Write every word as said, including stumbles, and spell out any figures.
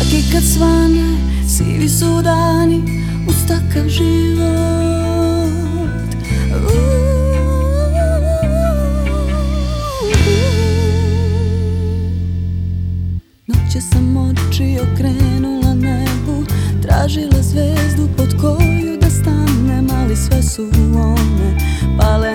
Svaki kad svane, sivi su dani uz takav život. Noće sam oči okrenula nebu, tražila zvezdu pod koju da stanem, ali sve su one pale